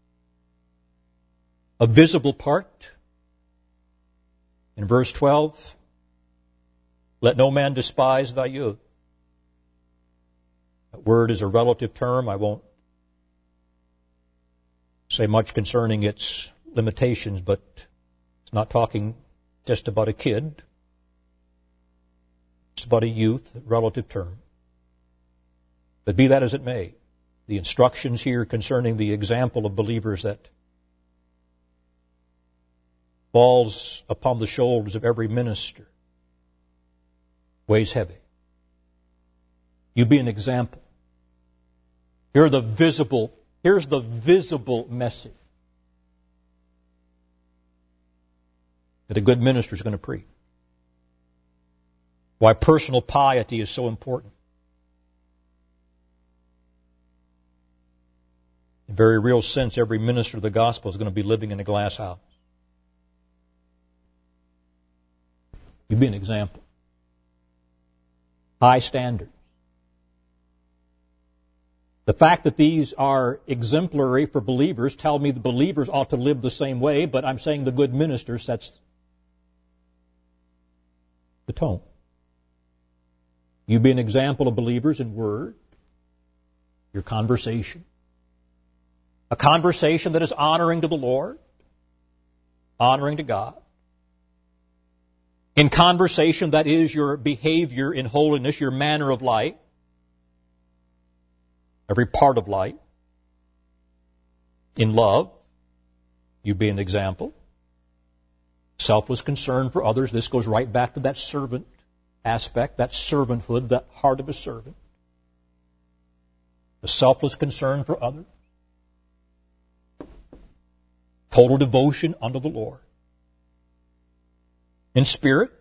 A visible part in verse twelve, let no man despise thy youth. That word is a relative term. I won't say much concerning its limitations, but it's not talking just about a kid. It's about a youth, a relative term. But be that as it may, the instructions here concerning the example of believers that falls upon the shoulders of every minister weighs heavy. You be an example. Here are the visible, here's the visible message that a good minister is going to preach. Why personal piety is so important. In a very real sense, every minister of the gospel is going to be living in a glass house. You be an example. High standards. The fact that these are exemplary for believers tell me the believers ought to live the same way, but I'm saying the good minister sets the tone. You be an example of believers in word, your conversation. A conversation that is honoring to the Lord, honoring to God. In conversation, that is your behavior in holiness, your manner of life, every part of life. In love, you be an example. Selfless concern for others. This goes right back to that servant aspect, that servanthood, that heart of a servant. The selfless concern for others. Total devotion unto the Lord. In spirit,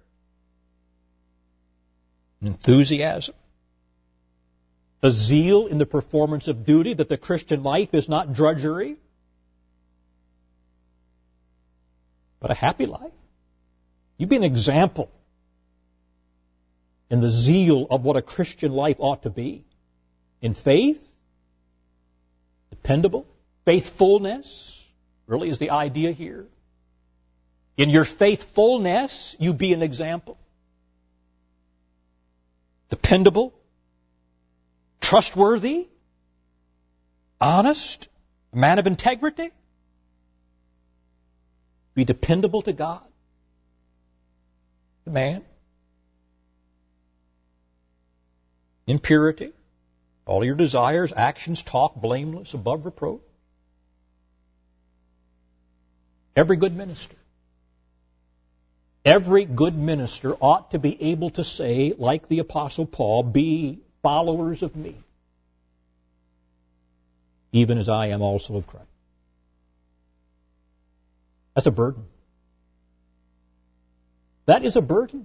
enthusiasm, a zeal in the performance of duty, that the Christian life is not drudgery, but a happy life. You be an example in the zeal of what a Christian life ought to be. In faith, dependable, faithfulness, really is the idea here. In your faithfulness, you be an example. Dependable, trustworthy, honest, a man of integrity. Be dependable to God. The man. In purity, all your desires, actions, talk, blameless, above reproach. Every good minister. Every good minister ought to be able to say, like the Apostle Paul, be followers of me, even as I am also of Christ. That's a burden. That is a burden.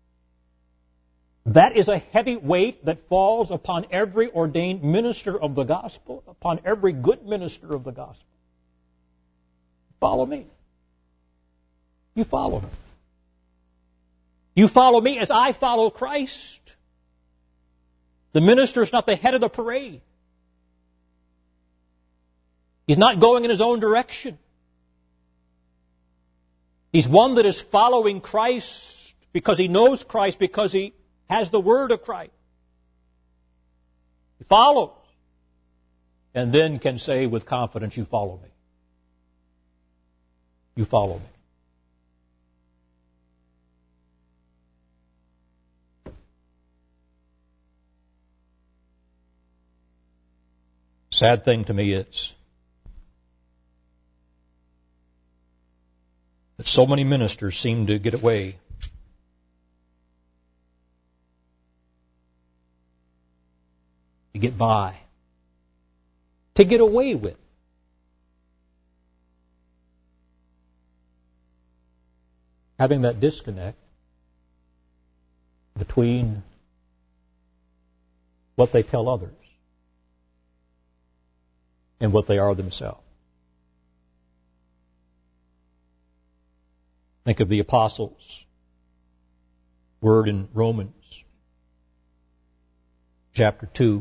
That is a heavy weight that falls upon every ordained minister of the gospel, upon every good minister of the gospel. Follow me. You follow me. You follow me as I follow Christ. The minister is not the head of the parade. He's not going in his own direction. He's one that is following Christ because he knows Christ, because he has the word of Christ. He follows. And then can say with confidence, you follow me. You follow me. Sad thing to me is that so many ministers seem to get away. To get by. To get away with. Having that disconnect between what they tell others and what they are themselves. Think of the apostles' word in Romans chapter two.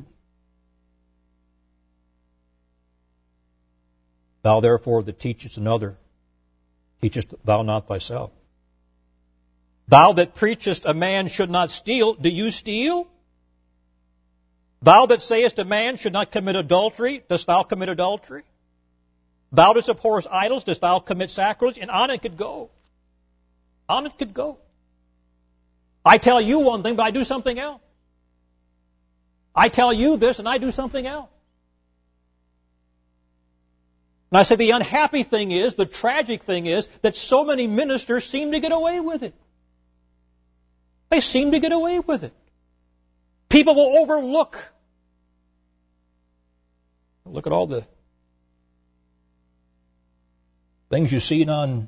Thou therefore that teachest another, teachest thou not thyself? Thou that preachest a man should not steal, do you steal? Thou that sayest a man should not commit adultery, dost thou commit adultery? Thou dost abhor idols, dost thou commit sacrilege? And on it could go. On it could go. I tell you one thing, but I do something else. I tell you this, and I do something else. And I say the unhappy thing is, the tragic thing is, that so many ministers seem to get away with it. They seem to get away with it. People will overlook. Look at all the things you've seen on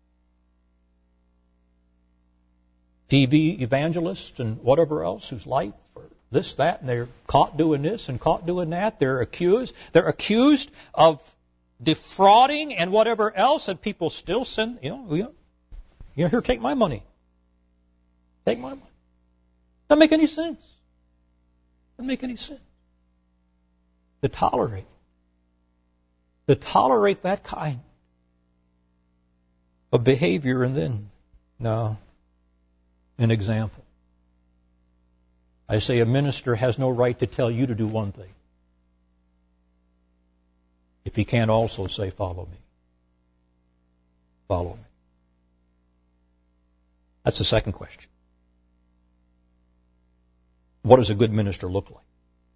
T V evangelists and whatever else whose life or this, that, and they're caught doing this and caught doing that. They're accused. They're accused of defrauding and whatever else, and people still send, you know, you know, here, take my money. Take my money. Doesn't make any sense. Doesn't make any sense. To tolerate. To tolerate that kind of behavior and then, no, an example. I say a minister has no right to tell you to do one thing if he can't also say, follow me. Follow me. That's the second question. What does a good minister look like?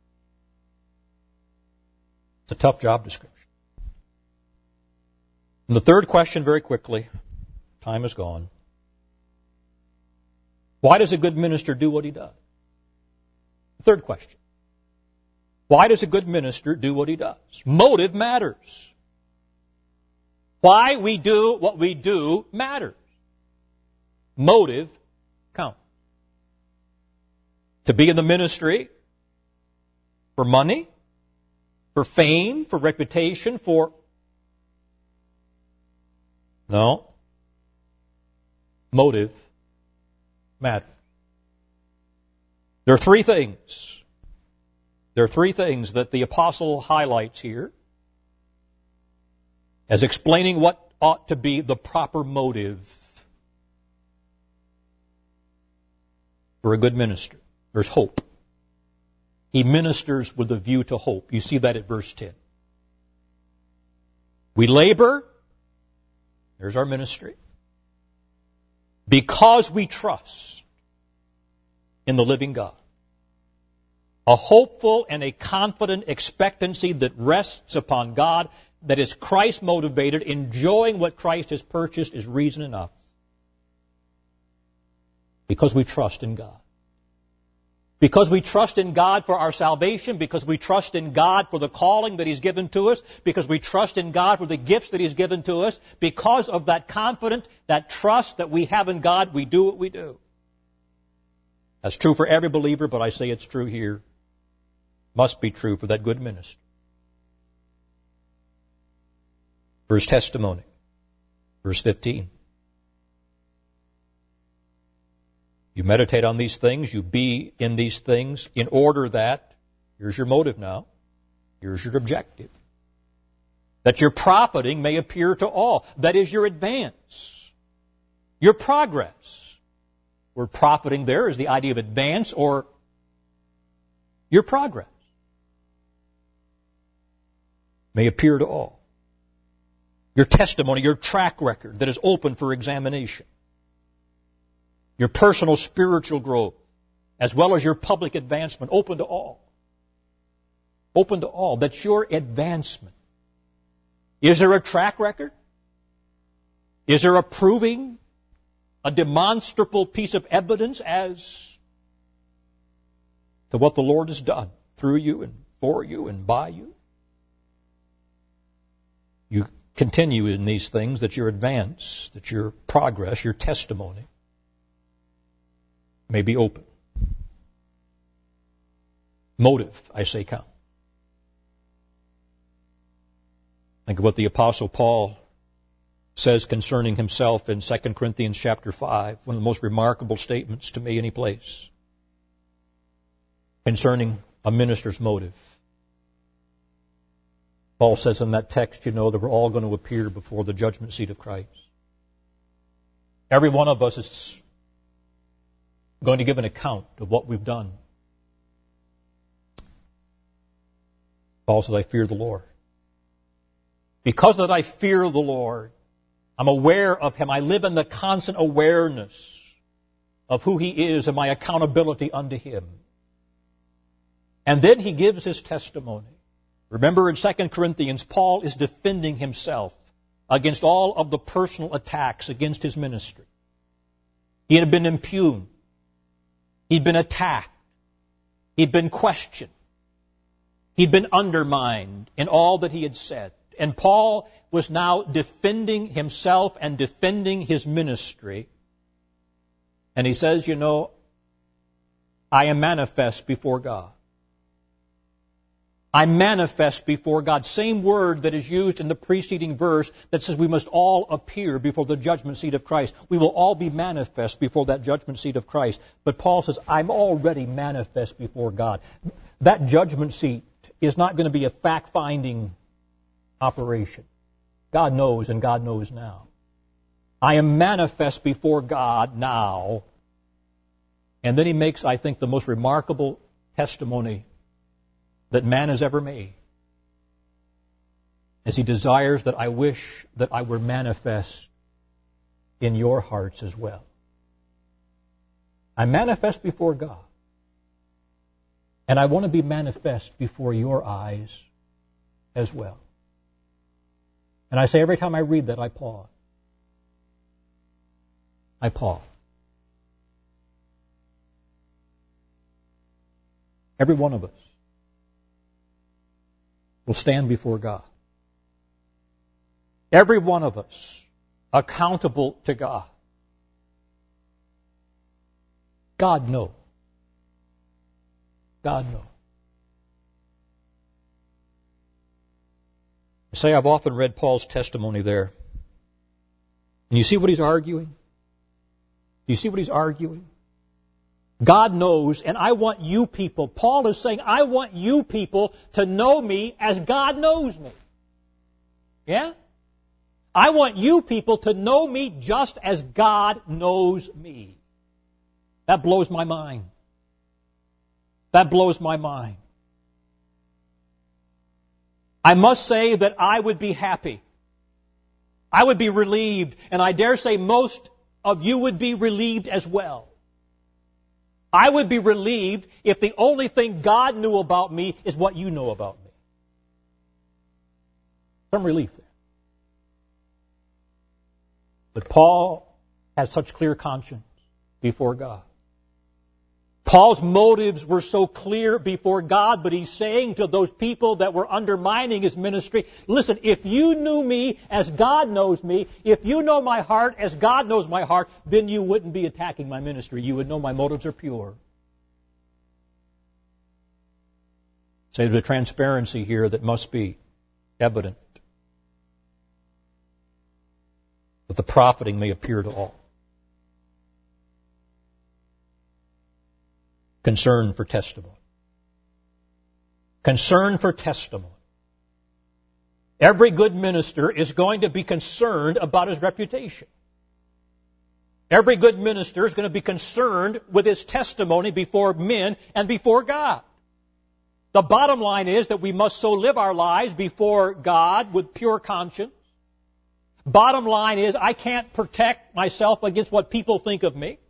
It's a tough job description. And the third question, very quickly, time is gone. Why does a good minister do what he does? The third question. Why does a good minister do what he does? Motive matters. Why we do what we do matters. Motive counts. To be in the ministry for money, for fame, for reputation, for... No. Motive matters. There are three things. There are three things that the apostle highlights here as explaining what ought to be the proper motive for a good minister. There's hope. He ministers with a view to hope. You see that at verse ten. We labor, there's our ministry, because we trust in the living God. A hopeful and a confident expectancy that rests upon God, that is Christ motivated, enjoying what Christ has purchased is reason enough. Because we trust in God. Because we trust in God for our salvation, because we trust in God for the calling that He's given to us, because we trust in God for the gifts that He's given to us, because of that confidence, that trust that we have in God, we do what we do. That's true for every believer, but I say it's true here. Must be true for that good minister. Verse testimony. Verse fifteen. You meditate on these things, you be in these things, in order that, here's your motive now, here's your objective, that your profiting may appear to all. That is your advance, your progress. Word profiting there is the idea of advance or your progress. May appear to all. Your testimony, your track record that is open for examination. Your personal spiritual growth, as well as your public advancement, open to all. Open to all. That's your advancement. Is there a track record? Is there a proving, a demonstrable piece of evidence as to what the Lord has done through you and for you and by you? You continue in these things, that your advance, that your progress, your testimony may be open. Motive, I say, count. Think of what the Apostle Paul says concerning himself in Second Corinthians chapter five, one of the most remarkable statements to me any place, concerning a minister's motive. Paul says in that text, you know, that we're all going to appear before the judgment seat of Christ. Every one of us is going to give an account of what we've done. Paul says, I fear the Lord. Because that I fear the Lord, I'm aware of Him. I live in the constant awareness of who He is and my accountability unto Him. And then he gives his testimony. Remember in Second Corinthians, Paul is defending himself against all of the personal attacks against his ministry. He had been impugned. He'd been attacked. He'd been questioned. He'd been undermined in all that he had said. And Paul was now defending himself and defending his ministry. And he says, you know, I am manifest before God. I manifest before God. Same word that is used in the preceding verse that says we must all appear before the judgment seat of Christ. We will all be manifest before that judgment seat of Christ. But Paul says, I'm already manifest before God. That judgment seat is not going to be a fact-finding operation. God knows, and God knows now. I am manifest before God now. And then he makes, I think, the most remarkable testimony that man has ever made, as he desires that I wish that I were manifest in your hearts as well. I manifest before God, and I want to be manifest before your eyes as well. And I say every time I read that, I pause. I pause. Every one of us will stand before God. Every one of us accountable to God. God knows. God knows. I say I've often read Paul's testimony there. And you see what he's arguing? Do you see what he's arguing? God knows, and I want you people, Paul is saying, I want you people to know me as God knows me. Yeah? I want you people to know me just as God knows me. That blows my mind. That blows my mind. I must say that I would be happy. I would be relieved, and I dare say most of you would be relieved as well. I would be relieved if the only thing God knew about me is what you know about me. Some relief there. But Paul has such clear conscience before God. Paul's motives were so clear before God, but he's saying to those people that were undermining his ministry, listen, if you knew me as God knows me, if you know my heart as God knows my heart, then you wouldn't be attacking my ministry. You would know my motives are pure. So there's a transparency here that must be evident, that the profiting may appear to all. Concern for testimony. Concern for testimony. Every good minister is going to be concerned about his reputation. Every good minister is going to be concerned with his testimony before men and before God. The bottom line is that we must so live our lives before God with pure conscience. Bottom line is I can't protect myself against what people think of me.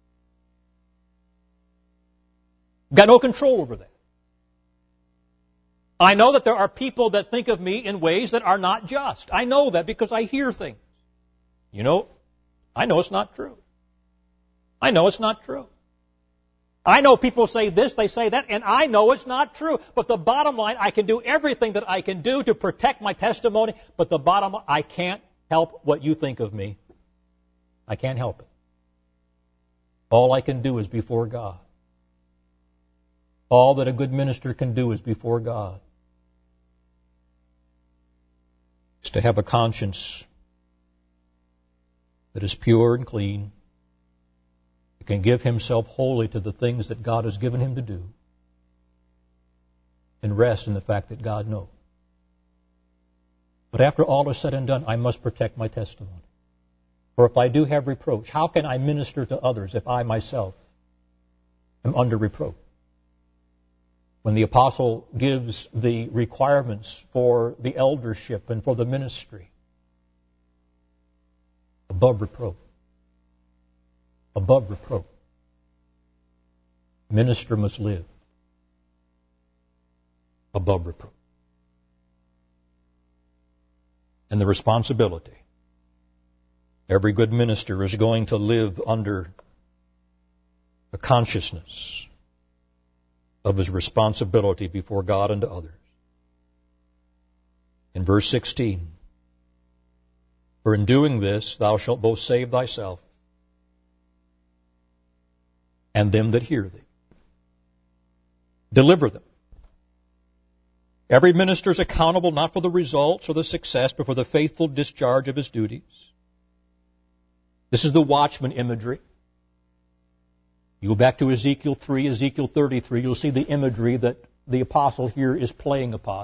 Got no control over that. I know that there are people that think of me in ways that are not just. I know that because I hear things. You know, I know it's not true. I know it's not true. I know people say this, they say that, and I know it's not true. But the bottom line, I can do everything that I can do to protect my testimony, but the bottom line, I can't help what you think of me. I can't help it. All I can do is before God. All that a good minister can do is before God. Is to have a conscience that is pure and clean, that can give himself wholly to the things that God has given him to do, and rest in the fact that God knows. But after all is said and done, I must protect my testimony. For if I do have reproach, how can I minister to others if I myself am under reproach? When the apostle gives the requirements for the eldership and for the ministry, above reproach, above reproach, minister must live above reproach. And the responsibility, every good minister is going to live under the consciousness of his responsibility before God and to others. In verse sixteen, for in doing this thou shalt both save thyself and them that hear thee. Deliver them. Every minister is accountable not for the results or the success, but for the faithful discharge of his duties. This is the watchman imagery. You go back to Ezekiel three, Ezekiel thirty-three, you'll see the imagery that the apostle here is playing upon.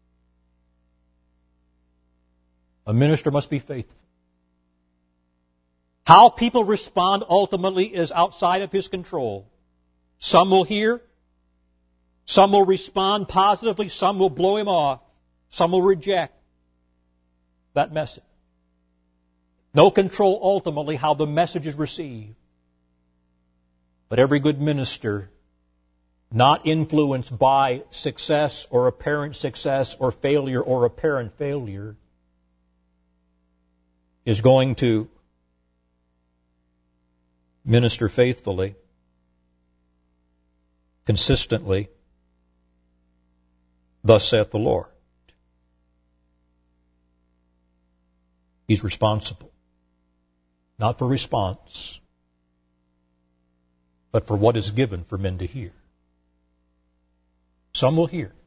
A minister must be faithful. How people respond ultimately is outside of his control. Some will hear, some will respond positively, some will blow him off, some will reject that message. No control ultimately how the message is received. But every good minister, not influenced by success or apparent success or failure or apparent failure, is going to minister faithfully, consistently, thus saith the Lord. He's responsible, not for response, but for what is given for men to hear. Some will hear.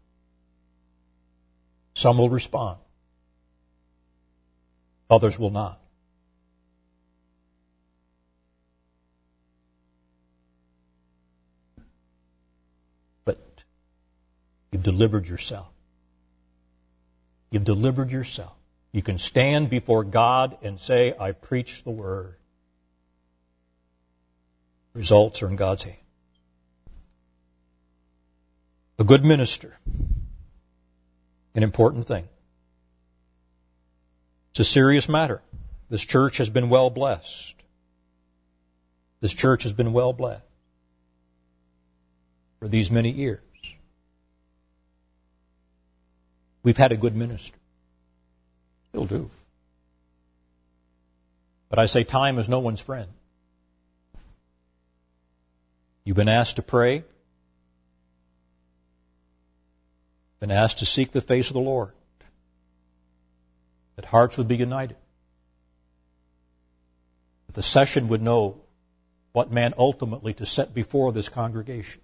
Some will respond. Others will not. But you've delivered yourself. You've delivered yourself. You can stand before God and say, I preach the word. Results are in God's hands. A good minister, an important thing. It's a serious matter. This church has been well blessed. This church has been well blessed for these many years. We've had a good minister. Still do. But I say time is no one's friend. You've been asked to pray. Been asked to seek the face of the Lord. That hearts would be united. That the session would know what man ultimately to set before this congregation.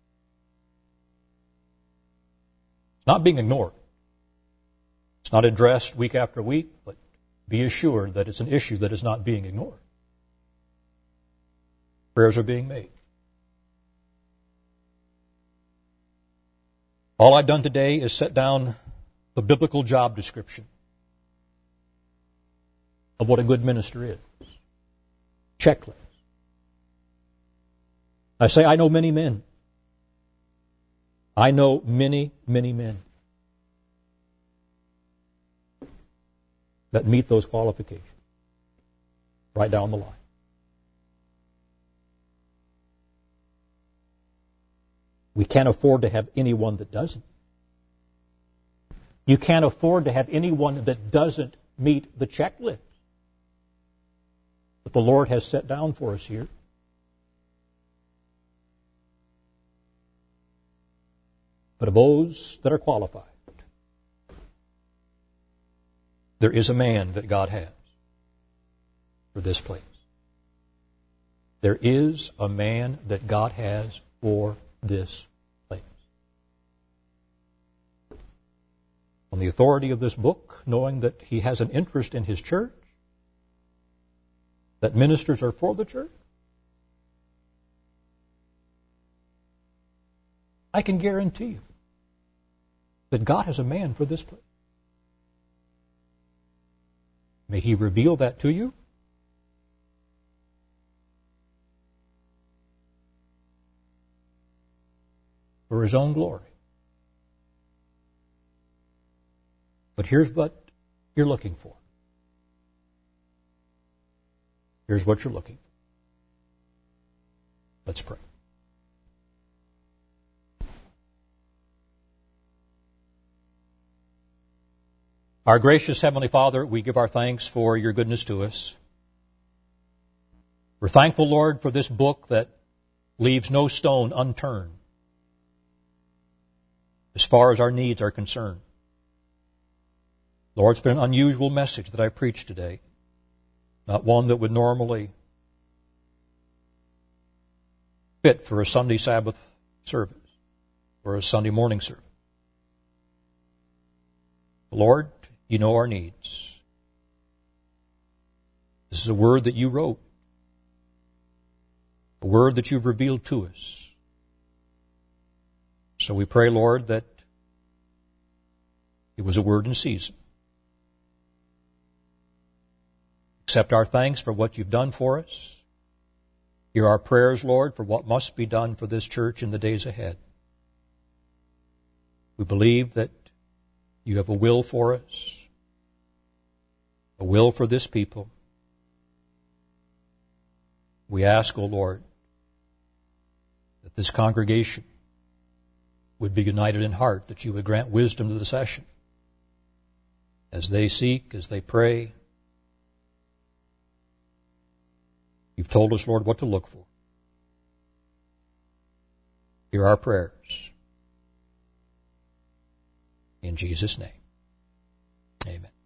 It's not being ignored. It's not addressed week after week, but be assured that it's an issue that is not being ignored. Prayers are being made. All I've done today is set down the biblical job description of what a good minister is. Checklist. I say, I know many men. I know many, many men that meet those qualifications right down the line. We can't afford to have anyone that doesn't. You can't afford to have anyone that doesn't meet the checklist. that the Lord has set down for us here. But of those that are qualified, there is a man that God has for this place. There is a man that God has for this place. On the authority of this book, knowing that he has an interest in his church, that ministers are for the church, I can guarantee you that God has a man for this place. May he reveal that to you. For his own glory. But here's what you're looking for. Here's what you're looking for. Let's pray. Our gracious Heavenly Father, we give our thanks for your goodness to us. We're thankful, Lord, for this book that leaves no stone unturned as far as our needs are concerned. Lord, it's been an unusual message that I preached today, not one that would normally fit for a Sunday Sabbath service or a Sunday morning service. Lord, you know our needs. This is a word that you wrote, a word that you've revealed to us. So we pray, Lord, that it was a word in season. Accept our thanks for what you've done for us. Hear our prayers, Lord, for what must be done for this church in the days ahead. We believe that you have a will for us, a will for this people. We ask, O Lord, that this congregation would be united in heart, that you would grant wisdom to the session as they seek, as they pray. You've told us, Lord, what to look for. Hear our prayers. In Jesus' name, amen.